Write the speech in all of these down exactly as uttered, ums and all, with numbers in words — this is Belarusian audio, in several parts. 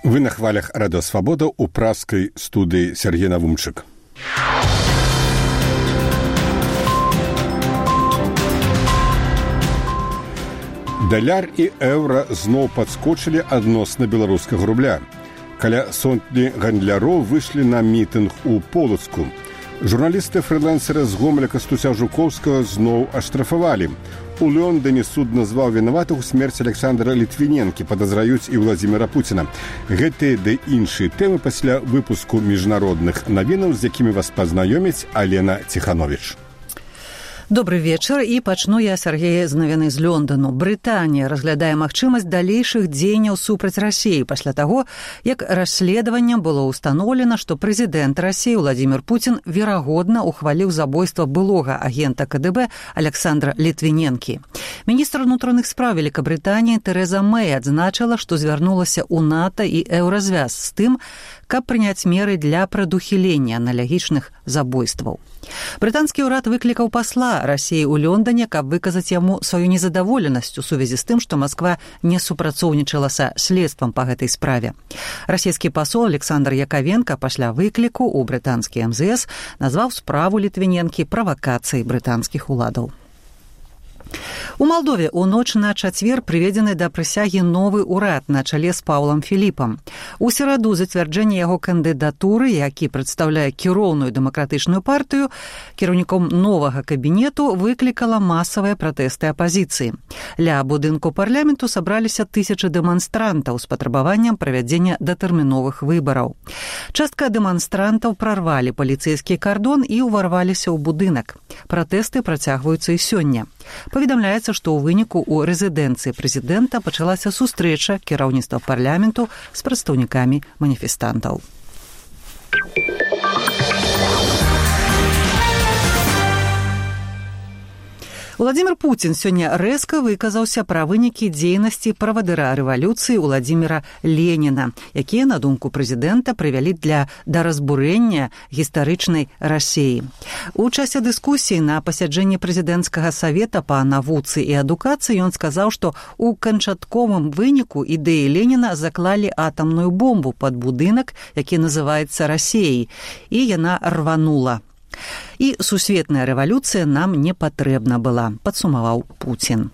Вы на хвалях Радио Свобода у пражской студии Сергей Навумчик. Даляр і еўра зноў падскочылі адносна беларускага рубля. Каля сотні гандляроў выйшлі на мітынг у Полацку. Журналісты-фрилансеры з Гомеля Кастуся Жукоўскага зноў аштрафавалі. У Лондоне суд назваў вінаватых у смерці Александра Літвіненкі, падазраюць і Владзіміра Пуціна. Гэтыя ды іншыя тэмы пасля выпуску міжнародных навінаў, з якімі вас пазнаёміць Алена Ціхановіч. Добрый вечар, і пачну я, Сергей, з навіны з Лондону. Брытанія разглядае магчымасць далейшых дзеянняў супраць Расіі пасля таго, як расследаваннем было ўстаноўлена, што прэзідэнт Расіі Владзімір Пуцін верагодна ухваліў забойства былога агента ка дэ бэ Александра Літвіненкі. Міністр унутраных спраў Великабрытаніі Тэрэза Мэй адзначыла, што звярнулася ў НАТО і Еўразвяз з тым, каб прыняць меры для прадухілення аналагічных забойстваў. Брытанскі ўрад выклікаў пасла Расіі ў Лондоне, каб выказаць яму сваю незадаволенасць у сувязі з тым, што Масква не супрацоўнічала са следствам па гэтай справе. Расійскі пасол Александр Якавенка пасля выкліку ў брытанскі эм зэ эс назваў справу Літвіненкі правакацыяй брытанскіх уладаў. У Малдове у ноч на чацвер прыведзены да прысягі новы ўрад на чале з Паўлам Філіпам. У сераду зацвярджэнне яго кандыдатуры, які прадстаўляе кіроўную дэмакратычную партыю, кіраўніком новага кабінету выклікала масавыя пратэсты апазіцыі. Ля будынку парламенту сабраліся тысячы дэманстрантаў з патрабаваннем правядзення датэрміновых выбараў. Частка дэманстрантаў прарвалі паліцэйскі кардон і ўварваліся ў будынак. Пратэсты працягваюцца і сёння. Паведамляецца, што ў выніку ў рэзідэнцыі прэзідэнта пачалася сустрэча кіраўніцтва парламенту з прадстаўнікамі маніфестантаў. Владзімір Пуцін сёння рэзка выказаўся пра вынікі дзейнасці правадыра рэвалюцыі Владзіміра Леніна, якія, на думку прэзідэнта, прывялі для да разбурэння гістарычнай Расіі. У часе дыскусіі на пасяджэнні прэзідэнцкага савета па навуцы і адукацыі ён сказаў, што ў канчатковым выніку ідэі Леніна заклалі атамную бомбу пад будынак, які называецца Расіяй, і яна рванула. І сусветная рэвалюцыя нам не патрэбна была, падсумаваў Пуцін.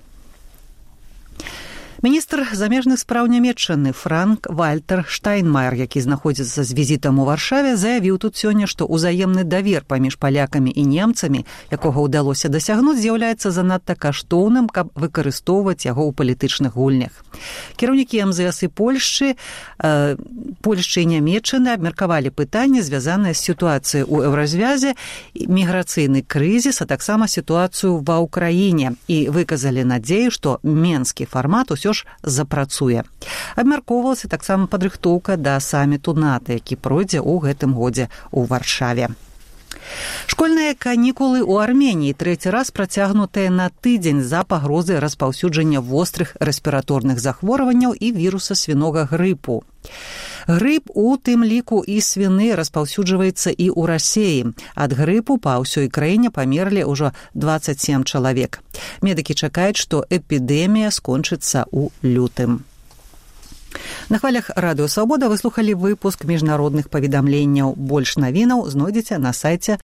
Міністр замежных спраў Нямецчыны Франк Вальтер Штайнмайер, які знаходзіцца з візітам у Варшаве, заявіў тут сёння, што ўзаемны давер паміж палякамі і немцамі, якога ўдалося дасягнуць, з'яўляецца занадта каштоўным, каб выкарыстоўваць яго ў палітычных гульнях. Кіраўнікі эм зэ эс і Польшчы, э, Польшчы і Нямецчыны абмеркавалі пытанні, звязаныя з сітуацыяй у Еўразвязе, міграцыйны крызіс, а таксама сітуацыю ва ўкраіне, і выказалі надзею, што менскі фармат усё ж запрацуе. Абмяркоўвалася таксама падрыхтоўка да саміту НАТО, які пройдзе ў гэтым годзе ў Варшаве. Школьныя канікулы ў Арменіі трэці раз працягнутыя на тыдзень з-за пагрозы распаўсюджання вострых рэспіраторных захворванняў і віруса свінога грыпу. Грып, у тым ліку і свіны, распаўсюджваецца і ў Расіі. Ад грыпу па ўсёй краіне памерлі ўжо дваццаць сем чалавек. Медыкі чакаюць, што эпідэмія скончыцца ў лютым. На хвалях Радыё Свабода вы слухалі выпуск міжнародных паведамленняў. Больш навінаў знойдзеце на сайце